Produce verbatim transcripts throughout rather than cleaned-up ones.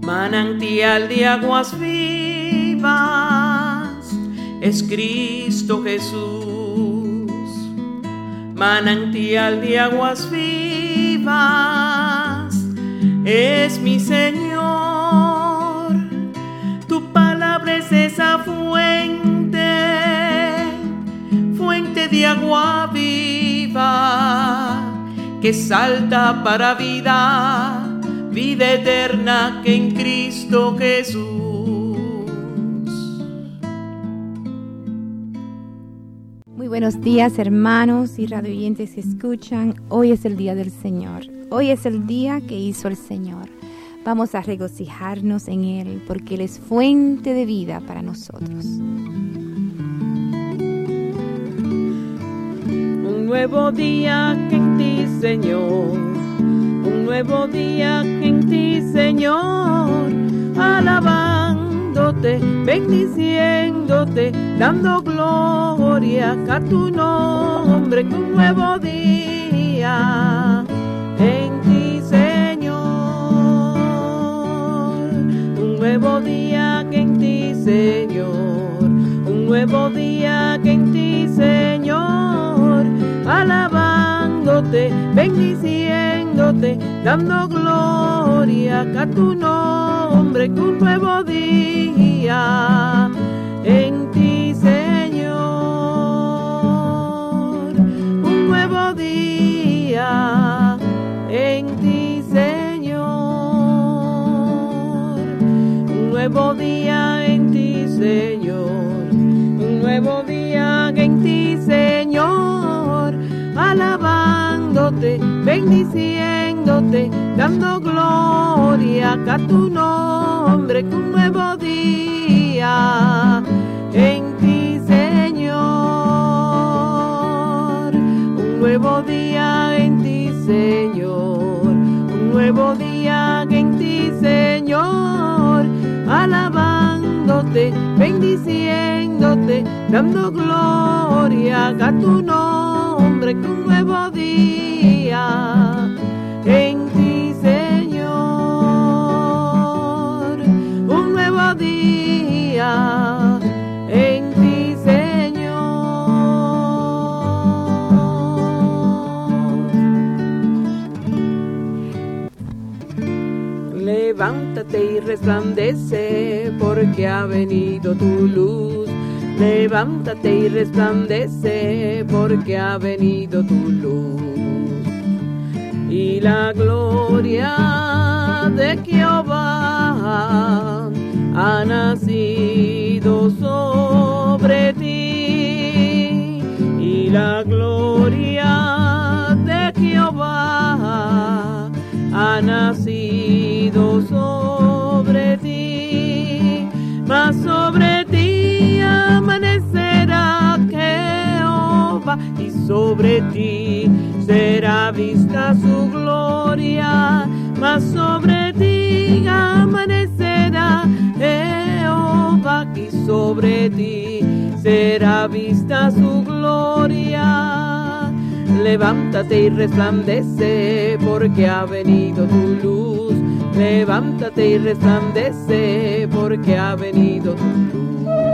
manantial de aguas vivas, es Cristo Jesús. Manantial de aguas vivas, es mi Señor. Tu palabra es esa fuente, fuente de agua viva, que salta para vida, vida eterna que en Cristo Jesús. Muy buenos días, hermanos y radioyentes que escuchan. Hoy es el día del Señor. Hoy es el día que hizo el Señor. Vamos a regocijarnos en Él, porque Él es fuente de vida para nosotros. Un nuevo día que en ti, Señor. Un nuevo día que en ti, Señor. Alabándote, bendiciéndote, dando gloria a tu nombre. Un nuevo día en ti, Señor. Un nuevo día que en ti, Señor. Un nuevo día que en ti, Señor. Alabándote, bendiciéndote, dando gloria a tu nombre. Un nuevo día en ti, Señor. Un nuevo día en ti, Señor. Un nuevo día en ti, Señor. Un nuevo día en ti, Señor. Alabándote, bendiciéndote, dando gloria a tu nombre. Un nuevo día en ti, Señor. Un nuevo día en ti, Señor. Un nuevo día en ti, Señor. Alabándote, bendiciéndote, dando gloria a tu nombre. Un nuevo día en ti, Señor. Un nuevo día en ti, Señor. Levántate y resplandece, porque ha venido tu luz. Levántate y resplandece, porque ha venido tu luz. Y la gloria de Jehová ha nacido sobre ti. Y la gloria de Jehová ha nacido sobre ti. Mas sobre ti amanecerá Jehová, y sobre ti será vista su gloria. Mas sobre ti amanecerá Jehová, y sobre ti será vista su gloria. Levántate y resplandece, porque ha venido tu luz. Levántate y resplandece, porque ha venido tu luz.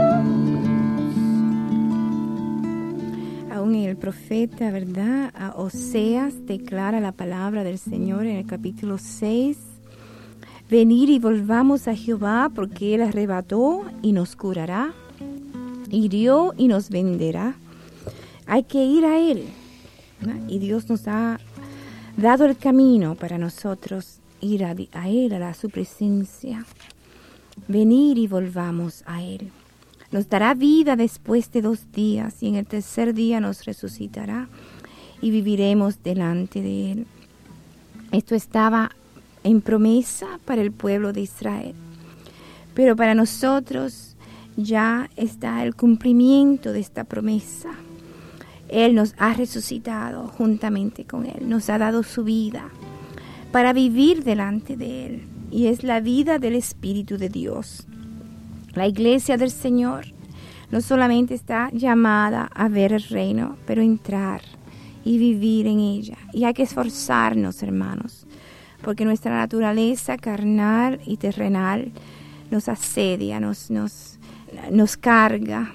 Aún el profeta, ¿verdad? A Oseas declara la palabra del Señor en el capítulo seis. Venid y volvamos a Jehová, porque Él arrebató y nos curará, hirió y nos venderá. Hay que ir a Él, ¿no? Y Dios nos ha dado el camino para nosotros ir a, a Él, a, la, a su presencia. Venir y volvamos a Él. Nos dará vida después de dos días, y en el tercer día nos resucitará y viviremos delante de Él. Esto estaba en promesa para el pueblo de Israel, pero para nosotros ya está el cumplimiento de esta promesa. Él nos ha resucitado juntamente con Él, nos ha dado su vida para vivir delante de Él, y es la vida del Espíritu de Dios. La iglesia del Señor no solamente está llamada a ver el reino, pero entrar y vivir en ella. Y hay que esforzarnos, hermanos, porque nuestra naturaleza carnal y terrenal nos asedia, nos, nos, nos carga,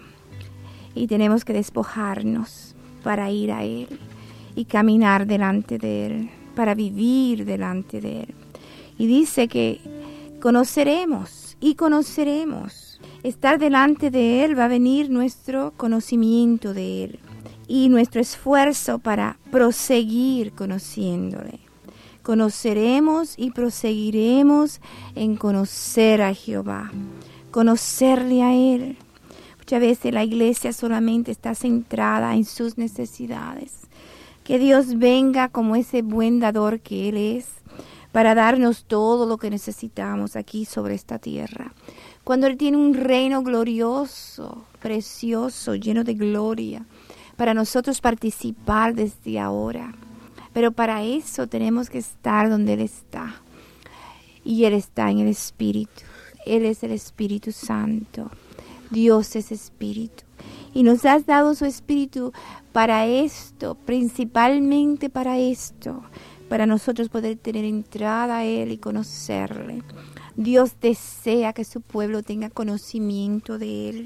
y tenemos que despojarnos para ir a Él y caminar delante de Él, para vivir delante de Él. Y dice que conoceremos y conoceremos. Estar delante de Él va a venir nuestro conocimiento de Él y nuestro esfuerzo para proseguir conociéndole. Conoceremos y proseguiremos en conocer a Jehová, conocerle a Él. Muchas veces la iglesia solamente está centrada en sus necesidades. Que Dios venga como ese buen dador que Él es, para darnos todo lo que necesitamos aquí sobre esta tierra. Cuando Él tiene un reino glorioso, precioso, lleno de gloria, para nosotros participar desde ahora. Pero para eso tenemos que estar donde Él está. Y Él está en el Espíritu. Él es el Espíritu Santo. Dios es Espíritu. Y nos has dado su Espíritu para esto, principalmente para esto, para nosotros poder tener entrada a Él y conocerle. Dios desea que su pueblo tenga conocimiento de Él.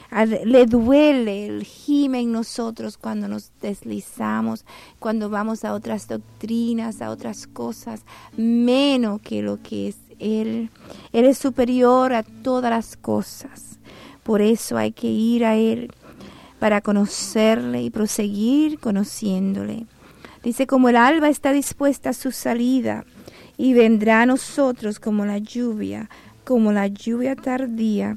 Le duele, Él gime en nosotros cuando nos deslizamos, cuando vamos a otras doctrinas, a otras cosas, menos que lo que es Él. Él es superior a todas las cosas. Por eso hay que ir a Él para conocerle y proseguir conociéndole. Dice, como el alba está dispuesta a su salida, y vendrá a nosotros como la lluvia, como la lluvia tardía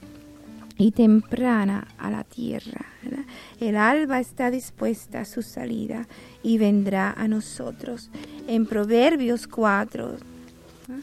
y temprana a la tierra. ¿Verdad? El alba está dispuesta a su salida y vendrá a nosotros. En Proverbios cuatro, ¿no?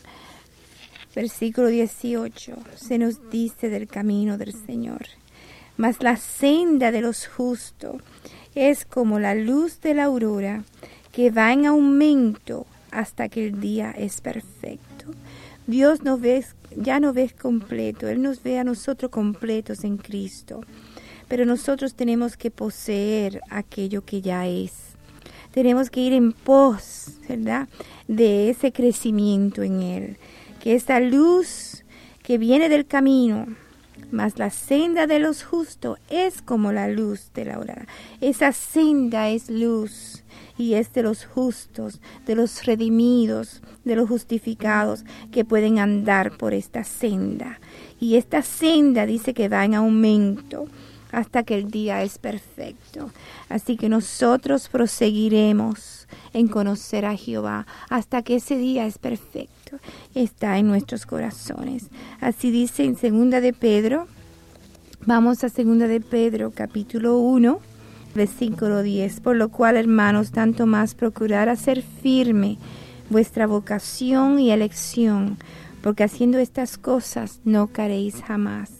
Versículo dieciocho, se nos dice del camino del Señor. Mas la senda de los justos es como la luz de la aurora, que va en aumento hasta que el día es perfecto. Dios nos ve, ya nos ve completo. Él nos ve a nosotros completos en Cristo. Pero nosotros tenemos que poseer aquello que ya es. Tenemos que ir en pos, ¿verdad?, de ese crecimiento en Él. Que esa luz que viene del camino, mas la senda de los justos es como la luz de la aurora. Esa senda es luz y es de los justos, de los redimidos, de los justificados que pueden andar por esta senda. Y esta senda dice que va en aumento hasta que el día es perfecto. Así que nosotros proseguiremos en conocer a Jehová hasta que ese día es perfecto. Está en nuestros corazones. Así dice en Segunda de Pedro. Vamos a Segunda de Pedro, capítulo uno, versículo diez. Por lo cual, hermanos, tanto más procurar hacer firme vuestra vocación y elección, porque haciendo estas cosas no caeréis jamás.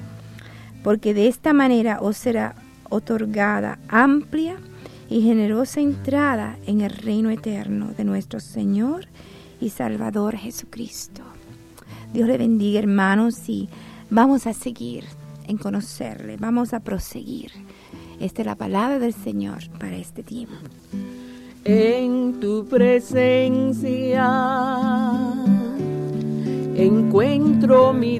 Porque de esta manera os será otorgada amplia y generosa entrada en el reino eterno de nuestro Señor y Salvador Jesucristo. Dios le bendiga, hermanos, y vamos a seguir en conocerle, vamos a proseguir. Esta es la palabra del Señor para este tiempo. En tu presencia encuentro mi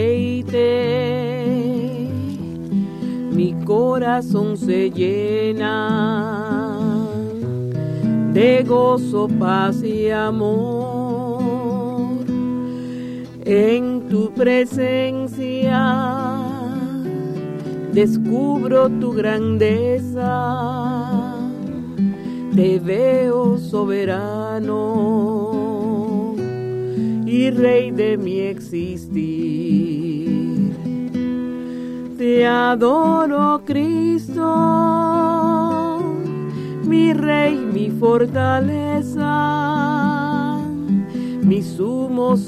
deleite, mi corazón se llena de gozo, paz y amor. En tu presencia descubro tu grandeza, te veo soberano y Rey de mi existir. Te adoro, Cristo, mi Rey, mi fortaleza, mi sumo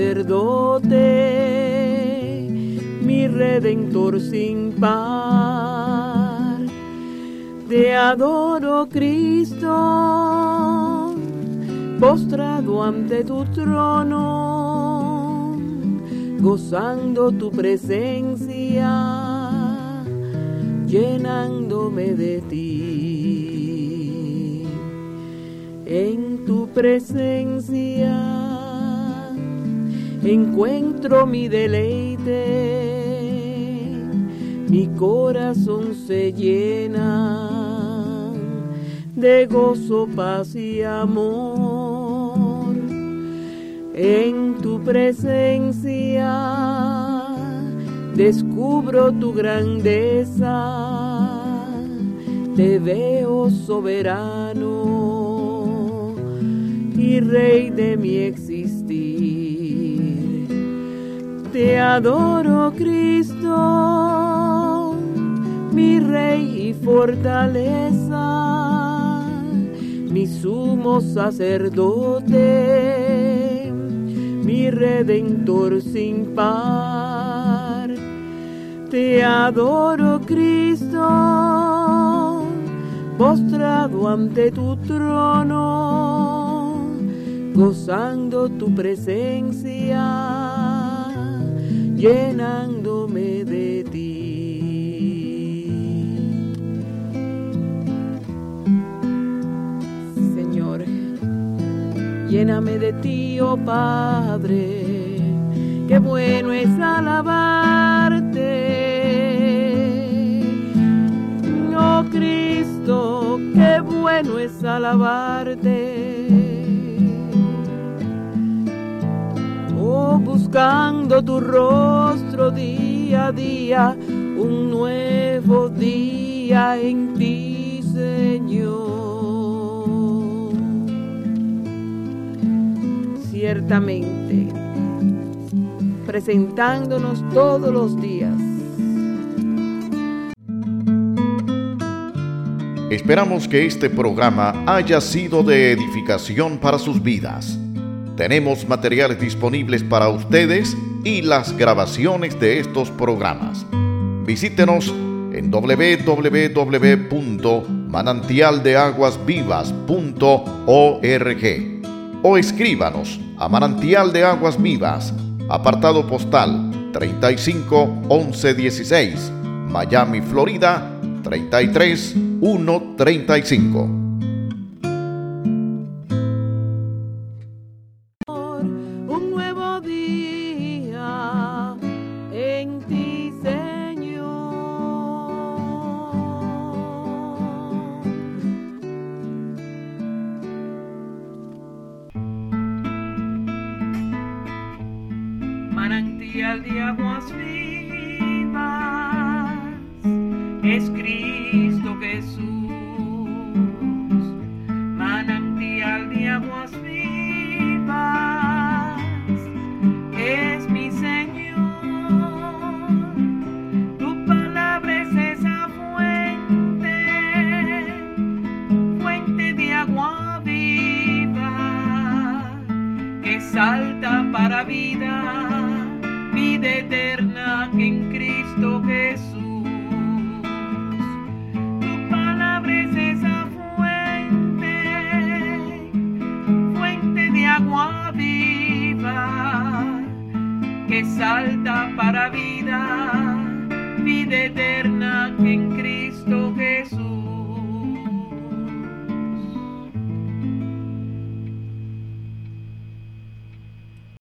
sacerdote, mi Redentor sin par. Te adoro, Cristo, postrado ante tu trono, gozando tu presencia, llenándome de ti. En tu presencia encuentro mi deleite, mi corazón se llena de gozo, paz y amor. En tu presencia descubro tu grandeza, te veo soberano y rey de mi existir. Te adoro, Cristo, mi rey y fortaleza, mi sumo sacerdote, mi redentor sin par. Te adoro, Cristo, postrado ante tu trono, gozando tu presencia, llenándome de ti. Señor, lléname de ti, oh Padre, qué bueno es alabarte. Oh Cristo, qué bueno es alabarte. Oh, buscando tu rostro día a día, un nuevo día en ti, Señor. Ciertamente, presentándonos todos los días. Esperamos que este programa haya sido de edificación para sus vidas. Tenemos materiales disponibles para ustedes y las grabaciones de estos programas. Visítenos en doble u doble u doble u punto manantial de aguas vivas punto org o escríbanos a Manantial de Aguas Vivas, apartado postal treinta y cinco once dieciséis, Miami, Florida treinta y tres uno treinta y cinco. Un nuevo día en ti, Señor. Manantial de aguas vivas es Cristo Jesús. Manantial de aguas vivas es mi Señor. Tu palabra es esa fuente, fuente de agua viva, que salta para vida, vida eterna que en Cristo Jesús. Tu palabra es esa fuente, fuente de agua viva, que salta para vida, vida eterna que en